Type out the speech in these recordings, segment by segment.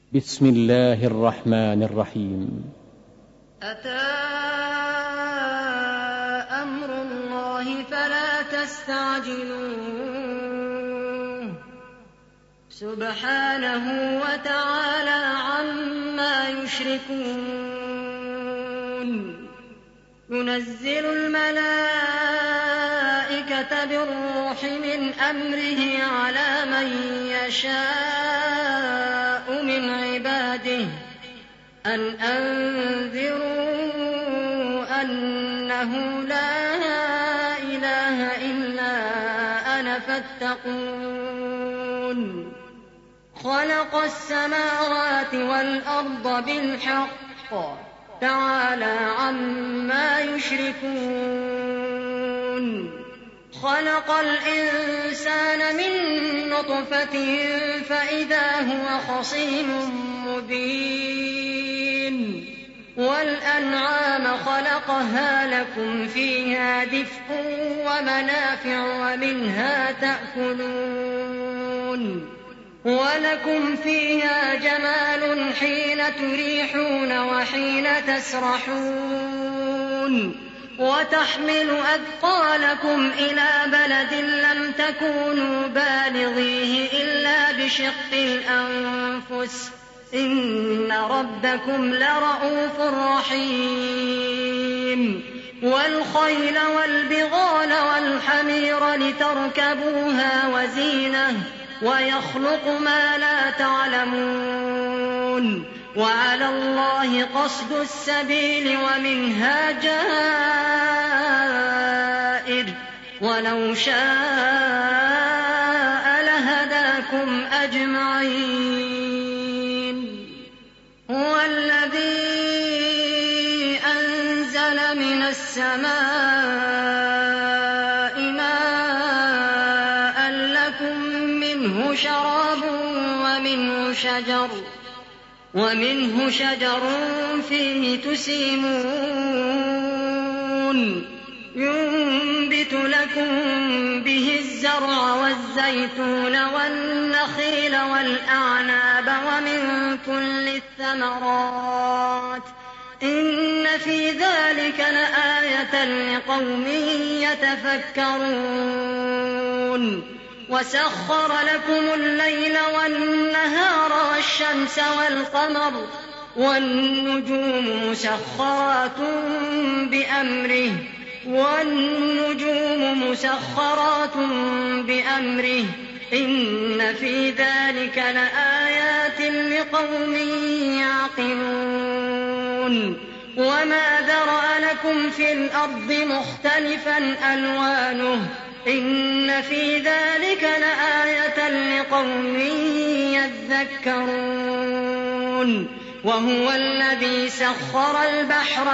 بسم الله الرحمن الرحيم. أتى أمر الله فلا تستعجلوه سبحانه وتعالى عما يشركون. ينزل الملائكة بالروح من أمره على من يشاء من عباده أن أنذروا أنه لا إله إلا أنا فاتقون. خلق السماوات والأرض بالحق تعالى عما يشركون. خلق الإنسان من نطفة فإذا هو خصيم مبين. والأنعام خلقها لكم فيها دفء ومنافع ومنها تأكلون. ولكم فيها جمال حين تريحون وحين تسرحون. وتحمل أثقالكم إلى بلد لم تكونوا بالغيه إلا بشق الأنفس إن ربكم لرءوف رحيم. والخيل والبغال والحمير لتركبوها وزينة ويخلق ما لا تعلمون. وعلى الله قصد السبيل ومنها جائر ولو شاء لهداكم أجمعين. هو الذي أنزل من السماء ماء لكم منه شراب ومنه شجر فيه تسيمون. ينبت لكم به الزرع والزيتون والنخيل والأعناب ومن كل الثمرات إن في ذلك لآية لقوم يتفكرون. وسخر لكم الليل والنهار والشمس والقمر والنجوم مسخرات بأمره إن في ذلك لآيات لقوم يعقلون. وما ذرأ لكم في الأرض مختلفا ألوانه إن في ذلك لآية لقوم يذكرون. وهو الذي سخر البحر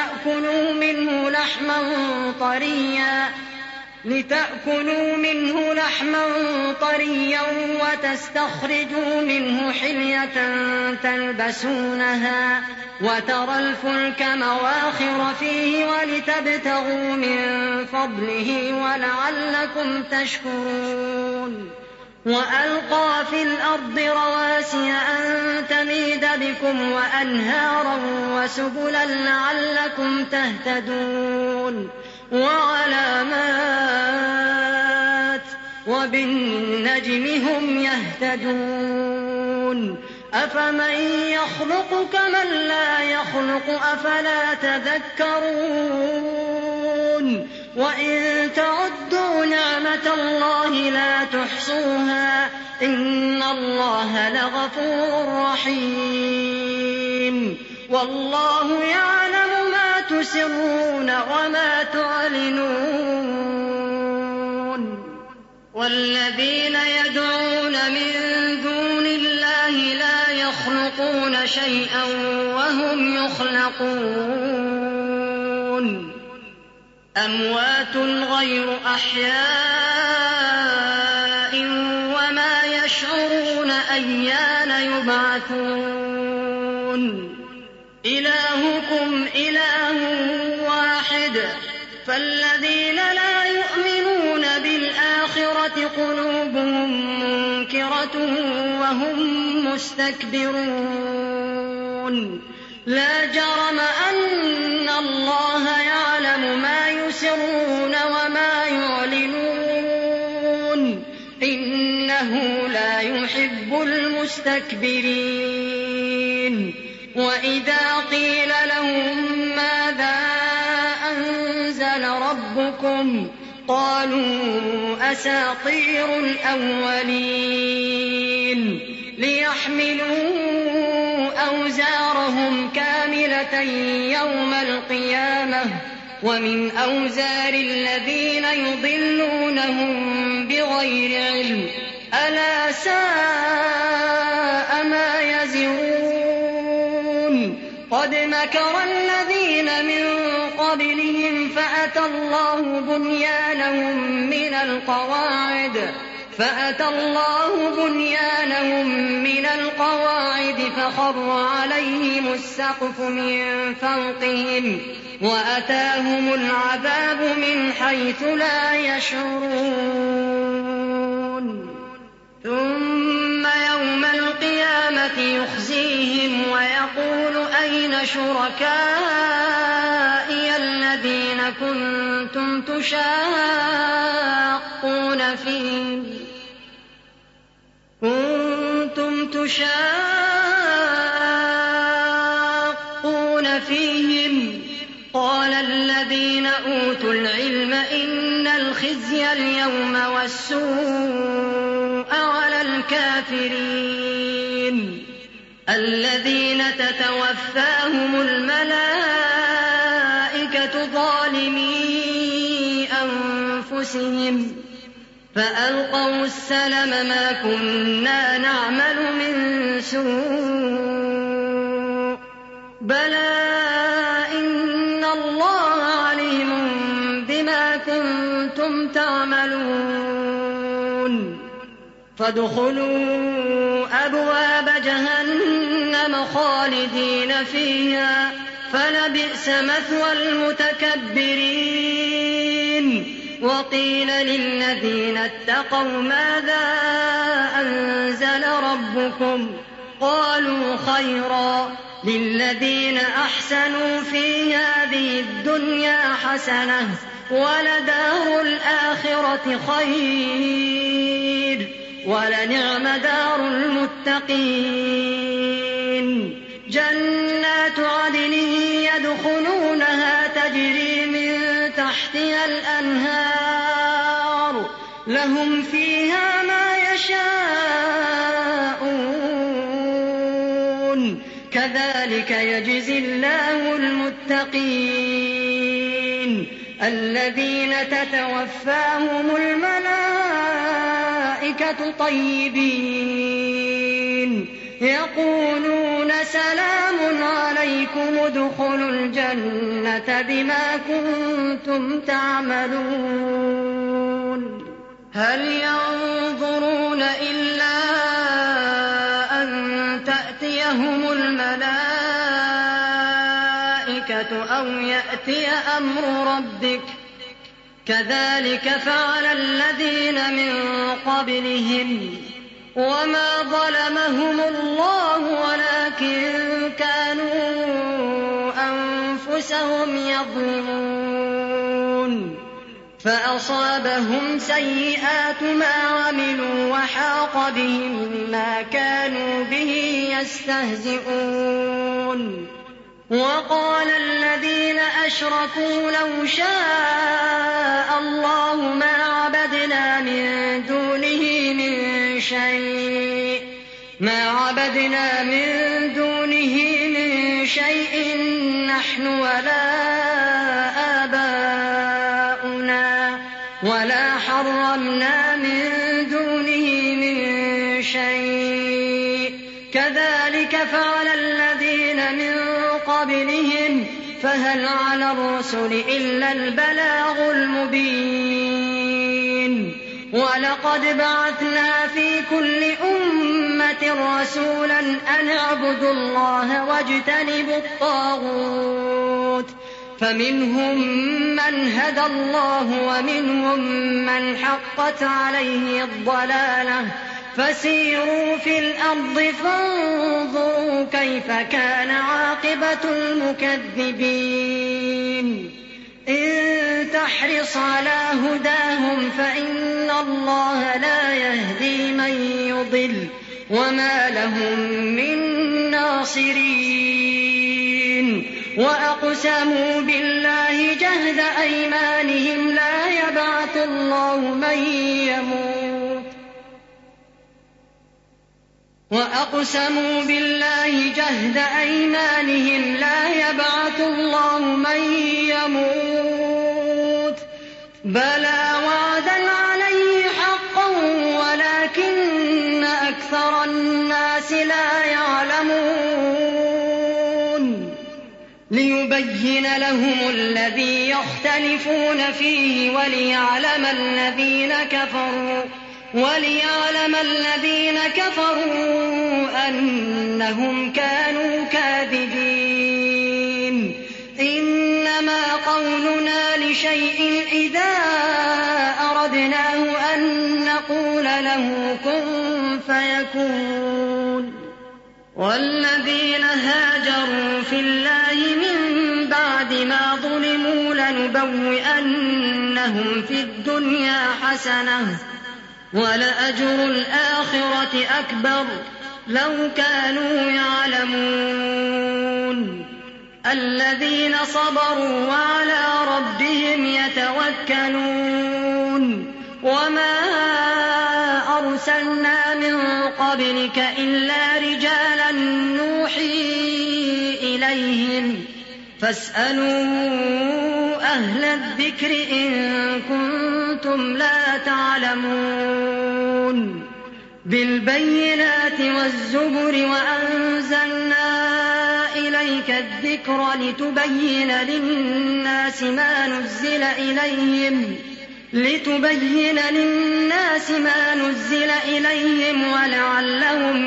لتأكلوا منه لحما طريا وتستخرجوا منه حلية تلبسونها وترى الفلك مواخر فيه ولتبتغوا من فضله ولعلكم تشكرون. وألقى في الأرض رواسي أن تميد بكم وأنهارا وسبلا لعلكم تهتدون. وعلامات وبالنجم هم يهتدون. أفمن يخلق كمن لا يخلق أفلا تذكرون. وإن تعدوا نعمة الله لا تحصوها إن الله لغفور رحيم. والله يعلم ما تسرون وما تعلنون. والذين يدعون من دون الله لا يخلقون شيئا وهم يخلقون. أموات غير أحياء وما يشعرون أيان يبعثون. إلهكم إله واحد فالذين لا يؤمنون بالآخرة قلوبهم منكرة وهم المستكبرون لا جرم أن الله يعلم ما يسرون وما يعلنون إنه لا يحب المستكبرين وإذا قيل لهم ماذا أنزل ربكم قالوا أساطير الأولين ليحملوا أوزارهم كاملة يوم القيامة ومن أوزار الذين يضلونهم بغير علم ألا ساء ما يزرون قد مكر الذين من قبلهم فأتى الله بنيانهم من القواعد فخر عليهم السقف من فوقهم وأتاهم العذاب من حيث لا يشعرون ثم يوم القيامة يخزيهم ويقول أين شركائي الذين كنتم تشاقون فيهم قال الذين أوتوا العلم إن الخزي اليوم والسوء على الكافرين الذين تتوفاهم الملائكة ظالمي أنفسهم فألقوا السلم ما كنا نعمل من سوء بلى إن الله عليم بما كنتم تعملون فادخلوا أبواب جهنم خالدين فيها فلبئس مثوى المتكبرين وقيل للذين اتقوا ماذا أنزل ربكم قالوا خيرا للذين أحسنوا في هذه الدنيا حسنة ولدار الآخرة خير ولنعم دار المتقين جنات عدن يدخلونها تجري من تحتها الأنهار لهم فيها ما يشاءون كذلك يجزي الله المتقين الذين تتوفاهم الملائكة طيبين يقولون سلام عليكم ادخلوا الجنة بما كنتم تعملون هل ينظرون إلا أن تأتيهم الملائكة أو يأتي أمر ربك كذلك فعل الذين من قبلهم وما ظلمهم الله ولكن كانوا أنفسهم يظلمون فأصابهم سيئات ما عملوا وحاق بهم ما كانوا به يستهزئون وقال الذين أشركوا لو شاء الله ما عبدنا من دونه من شيء نحن ولا آباؤنا ولا حرمنا من دونه من شيء كذلك فعل الذين من قبلهم فهل على الرسل إلا البلاغ المبين ولقد بعثنا في كل أمة رسولا أن اعبدوا الله واجتنبوا الطاغوت فمنهم من هدى الله ومنهم من حقت عليه الضلالة فسيروا في الأرض فانظروا كيف كان عاقبة المكذبين إن تحرص على هداهم فإن الله لا يهدي من يضل وما لهم من ناصرين وأقسموا بالله جهد أيمانهم لا يبعث الله من يموت وأقسموا بالله جهد أيمانهم لا يبعث الله من يموت بلى وعدا عليه حقا ولكن أكثر الناس لا يعلمون ليبين لهم الذي يختلفون فيه وليعلم الذين كفروا أنهم كانوا كاذبين إنما قولنا لشيء إذا أردناه أن نقول له كن فيكون والذين هاجروا في الله من بعد ما ظلموا لنبوئنهم في الدنيا حسنة ولأجر الآخرة أكبر لو كانوا يعلمون الذين صبروا وعلى ربهم يتوكلون وما أرسلنا من قبلك إلا رجالا نوحي إليهم فاسألوا أهل الذكر إن كنتم لا تعلمون بالبينات والزبر وأنزلنا إليك الذكر لتبين للناس ما نزل إليهم ولعلهم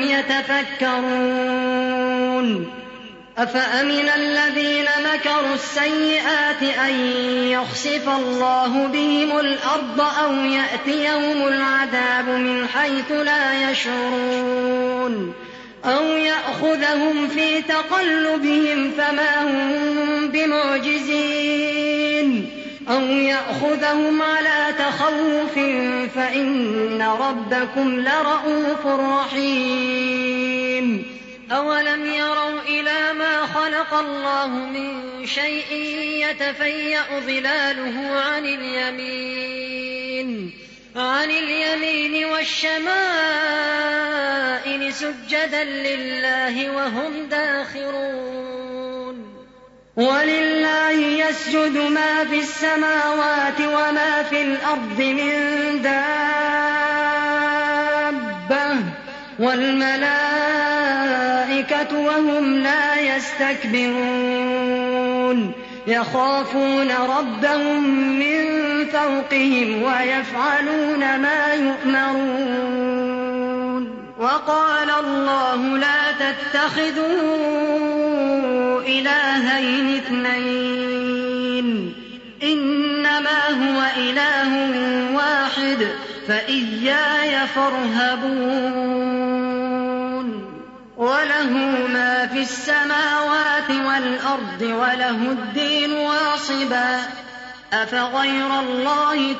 يتفكرون أفأمن الذين مكروا السيئات أن يخسف الله بهم الأرض أو يأتيهم العذاب من حيث لا يشعرون أو يأخذهم في تقلبهم فما هم بمعجزين أو يأخذهم على تخوف فإن ربكم لرءوف رحيم أولم يروا إلى ما خلق الله من شيء يتفيأ ظلاله عن اليمين والشمائل سجدا لله وهم داخرون ولله يسجد ما في السماوات وما في الأرض من دابة والملائكة وهم لا يستكبرون يخافون ربهم من فوقهم ويفعلون ما يؤمرون وقال الله لا تتخذوا إلهين اثنين إنما هو إله واحد فإياي فارهبون وله ما في السماوات والأرض وله الدين واصبا أفغير الله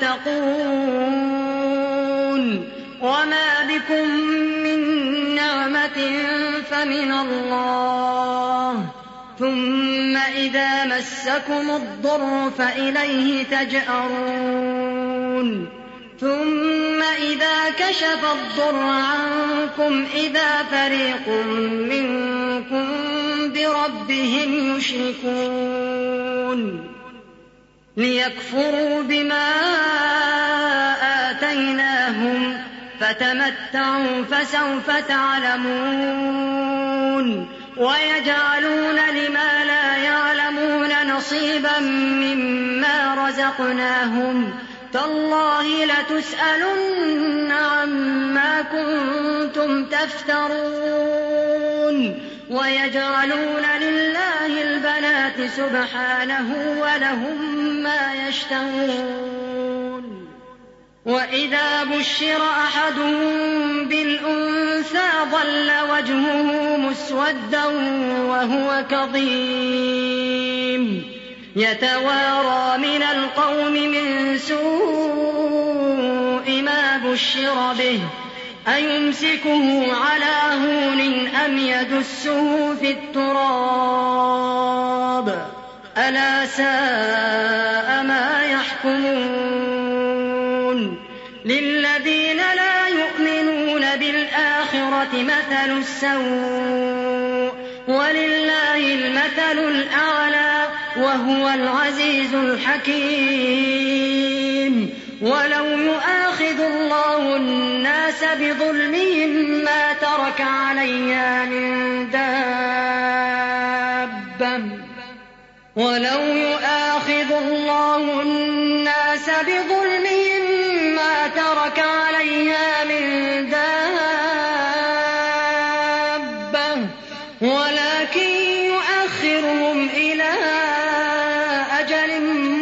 تتقون وما بكم من نعمة فمن الله ثم إذا مسكم الضر فإليه تجأرون ثم إذا كشف الضر عنكم إذا فريق منكم بربهم يشركون ليكفروا بما آتيناهم فتمتعوا فسوف تعلمون ويجعلون لما لا يعلمون نصيبا مما رزقناهم تالله لتسألن عما كنتم تفترون ويجعلون لله البنات سبحانه ولهم ما يشتهون وإذا بشر أحدهم بالأنثى ظل وجهه مسودا وهو كظيم يتوارى من القوم من سوء ما بشر به أيمسكه على هون أم يدسه في التراب ألا ساء ما يحكمون للذين لا يؤمنون بالآخرة مثل السوء ولله المثل الأعلى وهو العزيز الحكيم ولو يؤاخذ الله الناس بظلمهم ما ترك عليها من دابة ولو يؤاخذ الله الناس بظلمهم ما ترك عليها من دابة ولكن يؤخرهم إلى أجل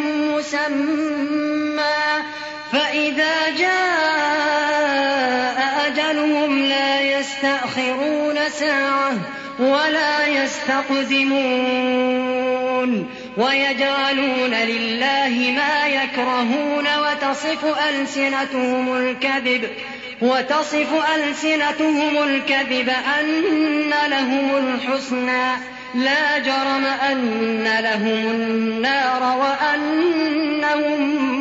مسمى فإذا جاء أجلهم لا يستأخرون ساعة ولا يستقدمون ويجعلون لله ما يكرهون وتصف ألسنتهم الكذب أن لهم الحسنى لا جرم أن لهم النار وأنهم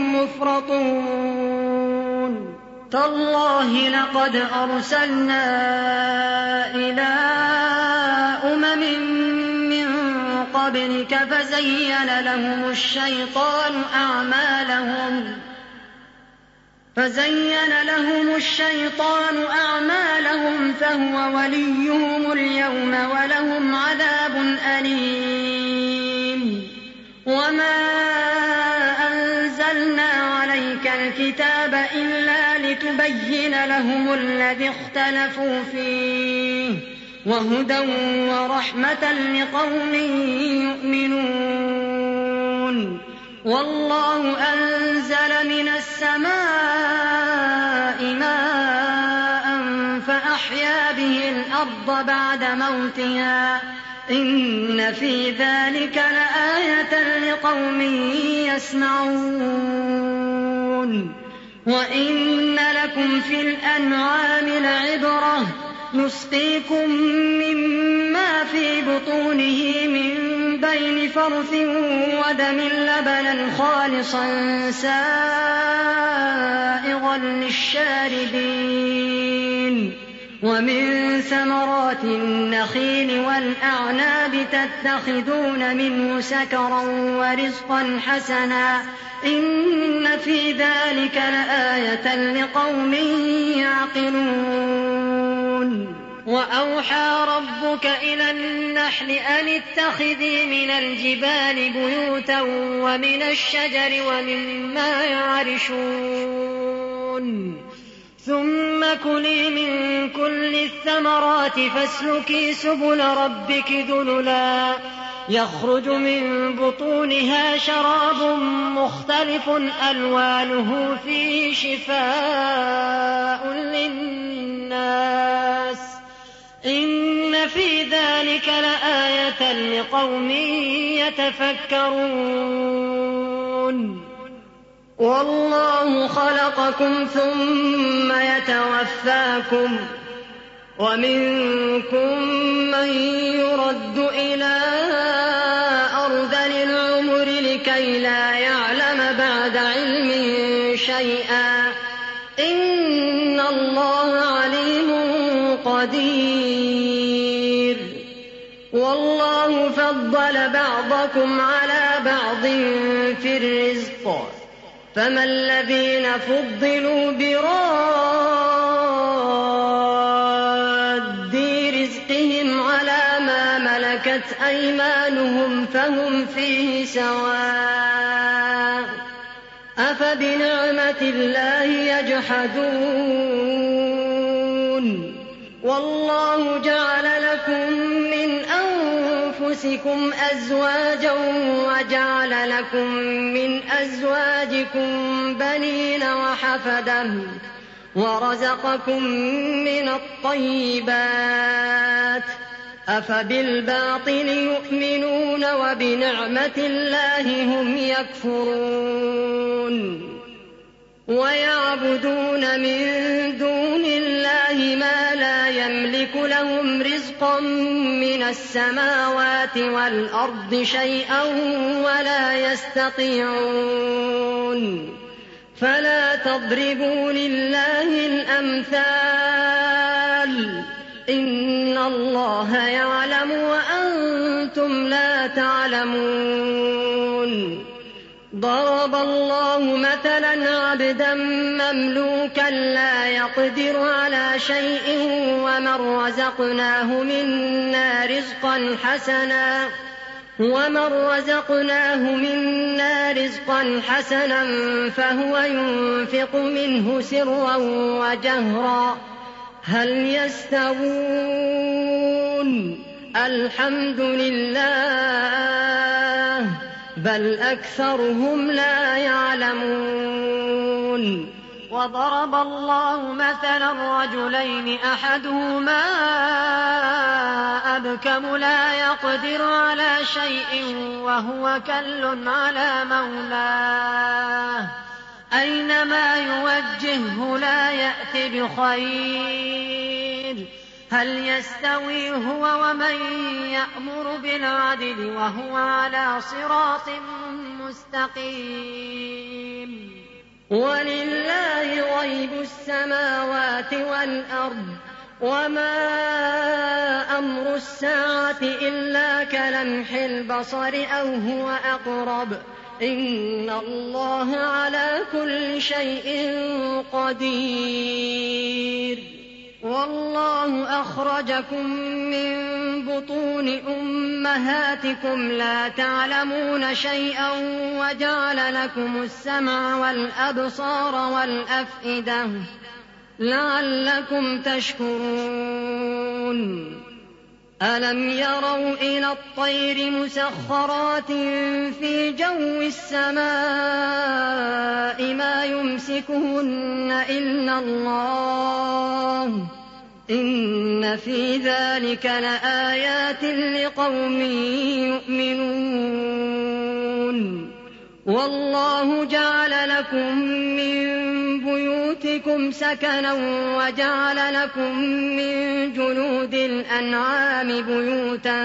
مفرطون تالله لقد أرسلنا إلى أمم من قبلك فزين لهم الشيطان أعمالهم فهو وليهم اليوم ولهم عذاب أليم وما أنزلنا عليك الكتاب إلا لتبين لهم الذي اختلفوا فيه وهدى ورحمة لقوم يؤمنون والله أنزل من السماء ماء فأحيا به الأرض بعد موتها إن في ذلك لآية لقوم يسمعون وإن لكم في الأنعام لعبرة نسقيكم مما في بطونه من بين فرث ودم لبنا خالصا سائغا للشاربين ومن ثمرات النخيل والأعناب تتخذون منه سكرا ورزقا حسنا إن في ذلك لآية لقوم يعقلون وأوحى ربك إلى النحل أن اتخذي من الجبال بيوتا ومن الشجر ومما يعرشون ثم كلي من كل الثمرات فاسلكي سبل ربك ذللا يخرج من بطونها شراب مختلف ألوانه فيه شفاء للناس إن في ذلك لآية لقوم يتفكرون والله خلقكم ثم يتوفاكم ومنكم من يرد إلى أرذل العمر لكي لا يعلم بعد علم شيئا إن الله عليم قدير والله فضل بعضكم على بعض في الرزق فما الذين فضلوا براد رزقهم على ما ملكت أيمانهم فهم فيه سواء أفبنعمة الله يجحدون والله جعل لكم من أنفسكم أزواجا وجعل لكم من أزواجكم بنين وحفدة ورزقكم من الطيبات أفبالباطل يؤمنون وبنعمة الله هم يكفرون ويعبدون من دون الله ما لا يملك لهم رزقا من السماوات والأرض شيئا ولا يستطيعون فلا تضربوا لله الأمثال إن الله يعلم وأنتم لا تعلمون ضرب الله مثلا عبدا مملوكا لا يقدر على شيء ومن رزقناه منا رزقا حسنا فهو ينفق منه سرا وجهرا هل يستوون الحمد لله بل أكثرهم لا يعلمون وضرب الله مثلا رجلين أحدهما أبكم لا يقدر على شيء وهو كل على مولاه أينما يوجهه لا يأت بخير هل يستوي هو ومن يأمر بالعدل وهو على صراط مستقيم ولله غيب السماوات والأرض وما أمر الساعة إلا كلمح البصر أو هو أقرب إن الله على كل شيء قدير والله أخرجكم من بطون أمهاتكم لا تعلمون شيئا وجعل لكم السمع والأبصار والأفئدة لعلكم تشكرون ألم يروا إلى الطير مسخرات في جو السماء ما يمسكهن إلا الله إن في ذلك لآيات لقوم يؤمنون والله جعل لكم من بيوتكم سكنا وجعل لكم من جلود الأنعام بيوتا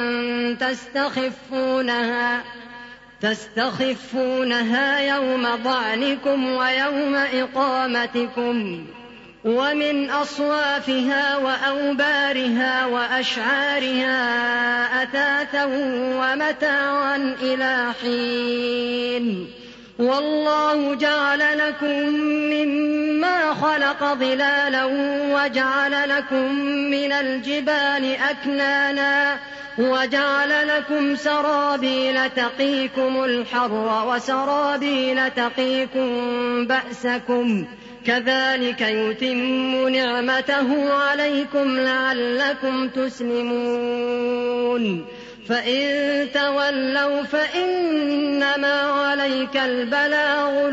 تستخفونها يوم ضعنكم ويوم إقامتكم ومن أصوافها وأوبارها وأشعارها أثاثا ومتاعا إلى حين والله جعل لكم مما خلق ظلالا وجعل لكم من الجبال أكنانا وجعل لكم سرابيل تقيكم الحر وسرابيل تقيكم بأسكم كذلك يتم نعمته عليكم لعلكم تسلمون فإن تولوا فإنما عليك البلاغ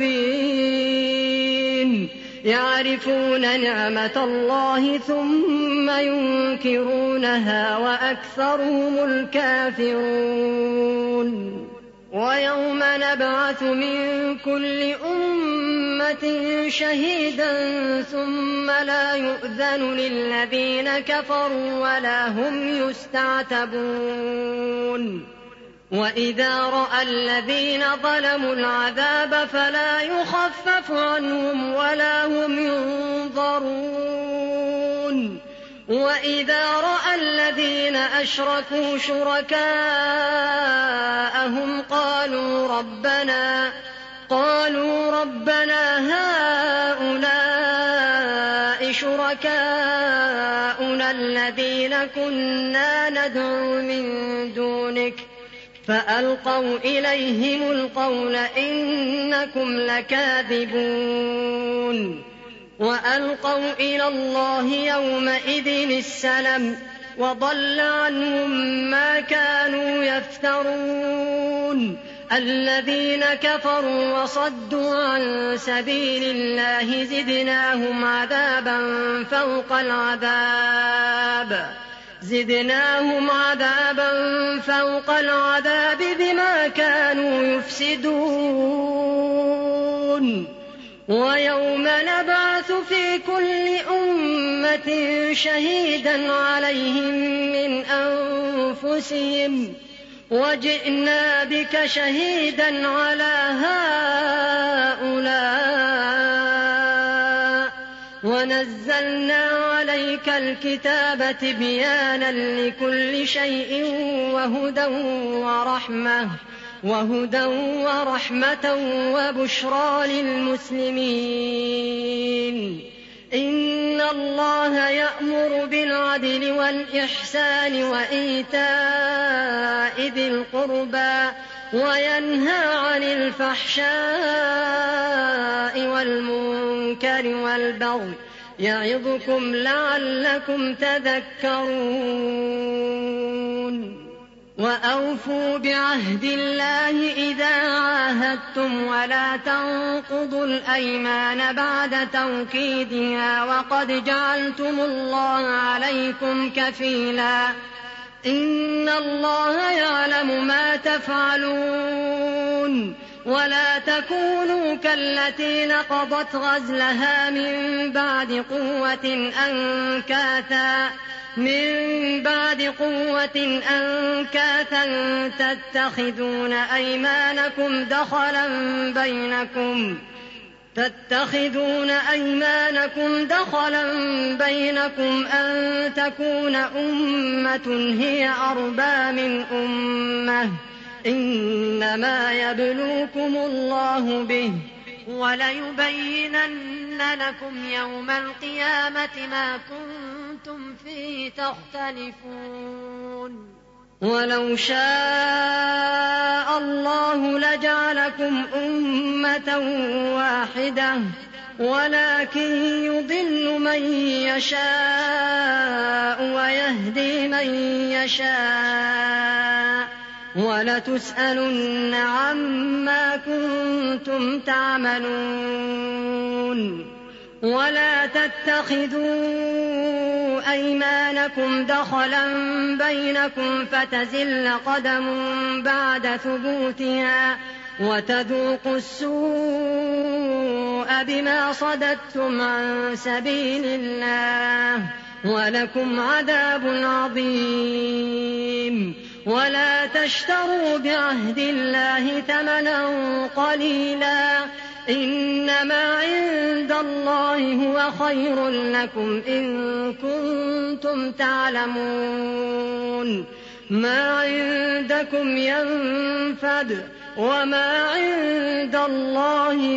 المبين يعرفون نعمة الله ثم ينكرونها وأكثرهم الكافرون ويوم نبعث من كل أمة شهيدا ثم لا يؤذن للذين كفروا ولا هم يستعتبون وإذا رأى الذين ظلموا العذاب فلا يخفف عنهم ولا هم ينظرون وإذا رأى الذين أشركوا شركاءهم قالوا ربنا هؤلاء شركاؤنا الذين كنا ندعو من دونك فألقوا إليهم القول إنكم لكاذبون وألقوا إلى الله يومئذ السلم وضل عنهم ما كانوا يفترون الذين كفروا وصدوا عن سبيل الله زدناهم عذابا فوق العذاب بما كانوا يفسدون ويوم نبعث في كل أمة شهيدا عليهم من أنفسهم وجئنا بك شهيدا على هؤلاء ونزلنا عليك الكتاب تبيانا لكل شيء وهدى ورحمة وبشرى للمسلمين إن الله يأمر بالعدل والإحسان وإيتاء ذي القربى وينهى عن الفحشاء والمنكر والبغي يعظكم لعلكم تذكرون وأوفوا بعهد الله إذا عاهدتم ولا تنقضوا الأيمان بعد توكيدها وقد جعلتم الله عليكم كفيلا إن الله يعلم ما تفعلون ولا تكونوا كالتي نقضت غزلها من بعد قوة أنكاثا تتخذون أيمانكم دخلا بينكم أن تكون أمة هي أربى من أمة إنما يبلوكم الله به وليبينن لكم يوم القيامة ما كنتم فيه تختلفون ولو شاء الله لجعلكم أمة واحدة ولكن يضل من يشاء ويهدي من يشاء ولتسألن عما كنتم تعملون ولا تتخذوا أيمانكم دخلا بينكم فتزل قدم بعد ثبوتها وتذوقوا السوء بما صددتم عن سبيل الله ولكم عذاب عظيم ولا تشتروا بعهد الله ثمنا قليلا إنما عند الله هو خير لكم إن كنتم تعلمون ما عندكم ينفد وما عند الله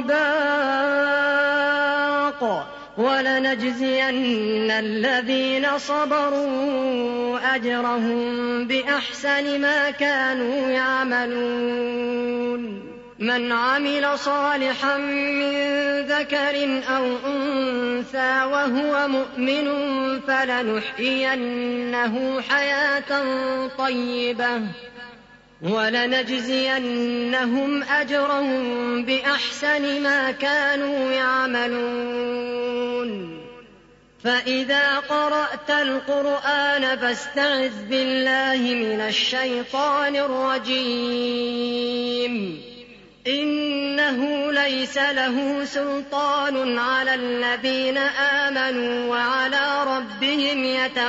باق ولنجزين الذين صبروا أجرهم بأحسن ما كانوا يعملون من عمل صالحا من ذكر أو أنثى وهو مؤمن فلنحيينه حياة طيبة ولنجزينهم أجرهم بأحسن ما كانوا يعملون فإذا قرأت القرآن فاستعذ بالله من الشيطان الرجيم إنه ليس له سلطان على الذين آمنوا وعلى ربهم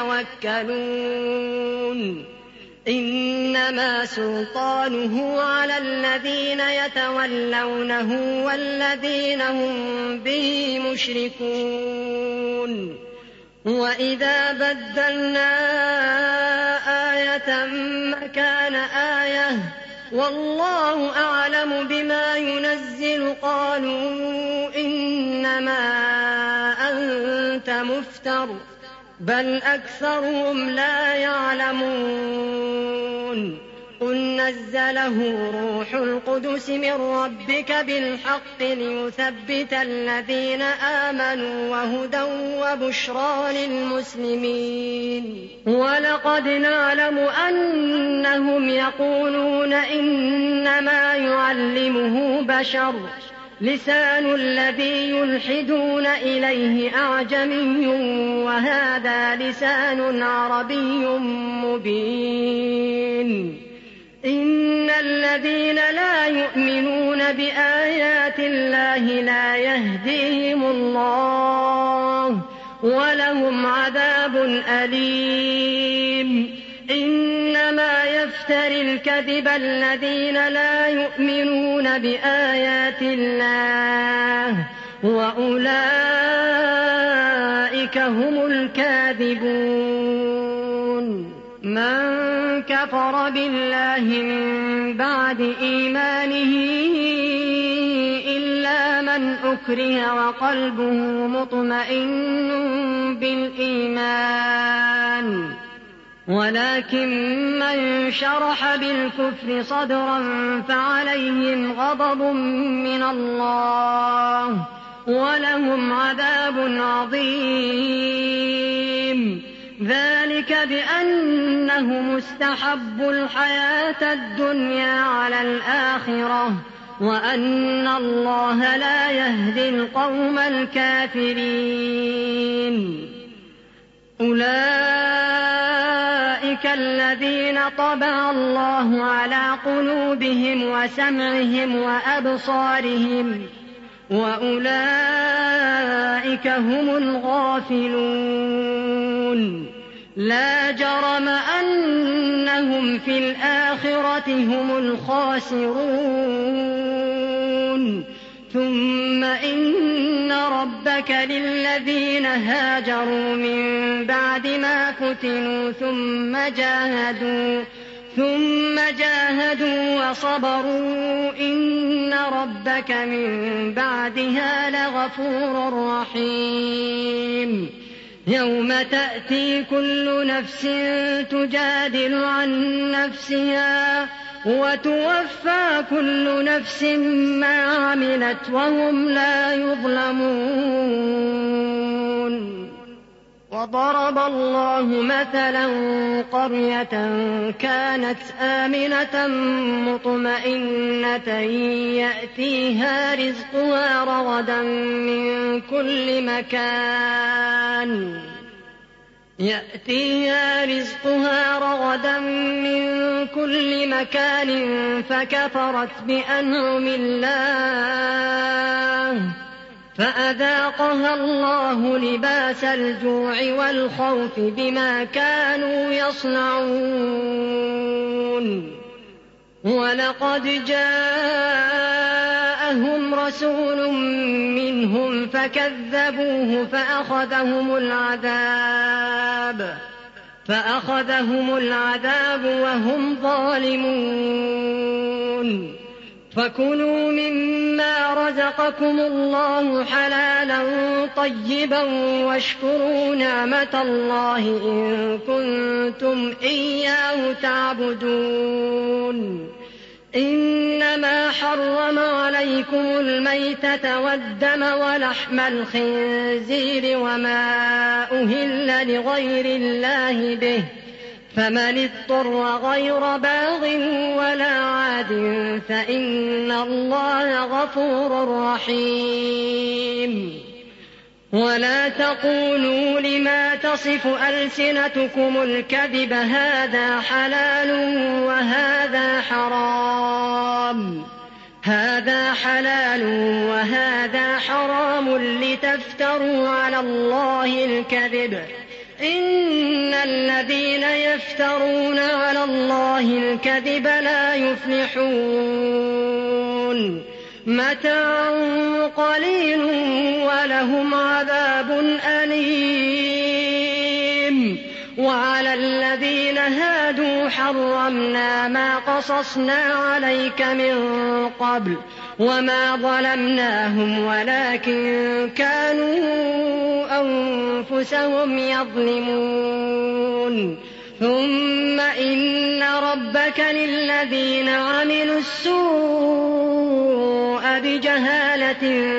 يتوكلون إنما سلطانه على الذين يتولونه والذين هم به مشركون وإذا بدلنا آية مكان آية والله أعلم بما ينزل قالوا إنما أنت مفتر بل أكثرهم لا يعلمون قل نزله روح القدس من ربك بالحق ليثبت الذين آمنوا وهدى وبشرى للمسلمين. ولقد نعلم أنهم يقولون إنما يعلمه بشر لسان الذي يلحدون إليه أعجمي وهذا لسان عربي مبين. إن الذين لا يؤمنون بآيات الله لا يهديهم الله ولهم عذاب أليم. إنما يفتري الكذب الذين لا يؤمنون بآيات الله وأولئك هم الكاذبون. من كفر بالله من بعد إيمانه إلا من أكره وقلبه مطمئن بالإيمان ولكن من شرح بالكفر صدرا فعليهم غضب من الله ولهم عذاب عظيم. ذلك بأنهم استحبوا الحياة الدنيا على الآخرة وأن الله لا يهدي القوم الكافرين. أولئك الذين طبع الله على قلوبهم وسمعهم وأبصارهم وأولئك هم الغافلون. لا جرم أنهم في الآخرة هم الخاسرون. ثم إن ربك للذين هاجروا من بعد ما فتنوا ثم جاهدوا وصبروا إن ربك من بعدها لغفور رحيم. يوم تأتي كل نفس تجادل عن نفسها وتوفى كل نفس ما عملت وهم لا يظلمون. وضرب الله مثلا قرية كانت آمنة مطمئنة يأتيها رزقها رغدا من كل مكان فكفرت بأنعم الله فأذاقها الله لباس الجوع والخوف بما كانوا يصنعون. ولقد جاءهم رسول منهم فكذبوه فأخذهم العذاب وهم ظالمون. فكلوا مما رزقكم الله حلالا طيبا واشكروا نعمة الله إن كنتم إياه تعبدون. إنما حرم عليكم الميتة والدم ولحم الخنزير وما أهل لغير الله به فمن اضطر غير باغ ولا عاد فإن الله غفور رحيم. ولا تقولوا لما تصف ألسنتكم الكذب هذا حلال وهذا حرام لتفتروا على الله الكذب. إن الذين يفترون على الله الكذب لا يفلحون. متاع قليل ولهم عذاب أليم. وعلى الذين هادوا حرمنا ما قصصنا عليك من قبل وما ظلمناهم ولكن كانوا أنفسهم يظلمون. ثم إن ربك ربك للذين عملوا السوء بجهالة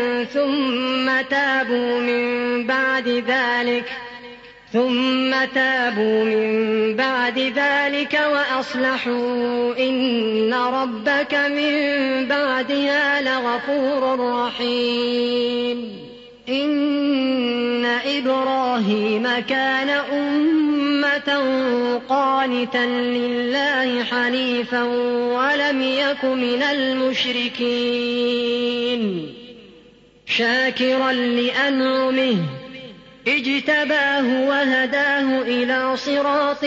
ثم تابوا من بعد ذلك وأصلحوا إن ربك من بعدها لغفور رحيم. إن إبراهيم كان أمة قانتا لله حنيفا ولم يك من المشركين شاكرا لأنعمه اجتباه وهداه إلى صراط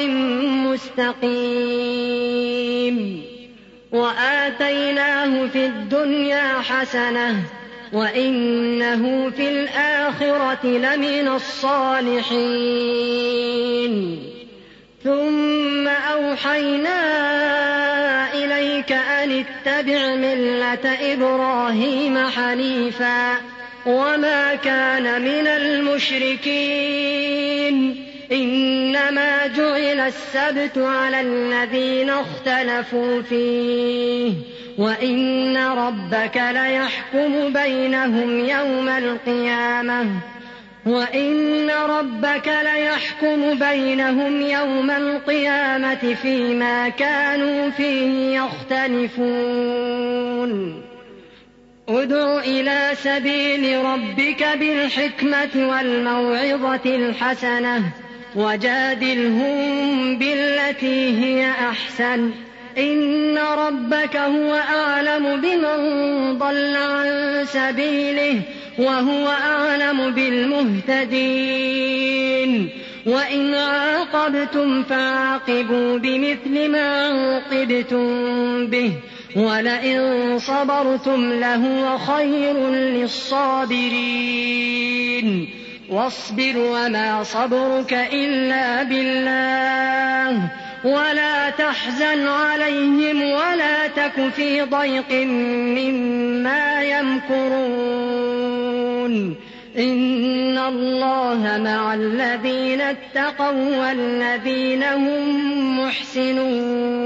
مستقيم وآتيناه في الدنيا حسنة وإنه في الآخرة لمن الصالحين. ثم أوحينا إليك أن اتبع ملة إبراهيم حنيفا وما كان من المشركين. إنما جعل السبت على الذين اختلفوا فيه وإن ربك ليحكم بينهم يوم القيامة فيما كانوا فيه يختلفون. ادع إلى سبيل ربك بالحكمة والموعظة الحسنة وجادلهم بالتي هي أحسن إن ربك هو أعلم بمن ضل عن سبيله وهو أعلم بالمهتدين. وإن عاقبتم فعاقبوا بمثل ما عوقبتم به ولئن صبرتم لهو خير للصابرين. واصبر وما صبرك إلا بالله ولا تحزن عليهم ولا تك في ضيق مما يمكرون. إن الله مع الذين اتقوا والذين هم محسنون.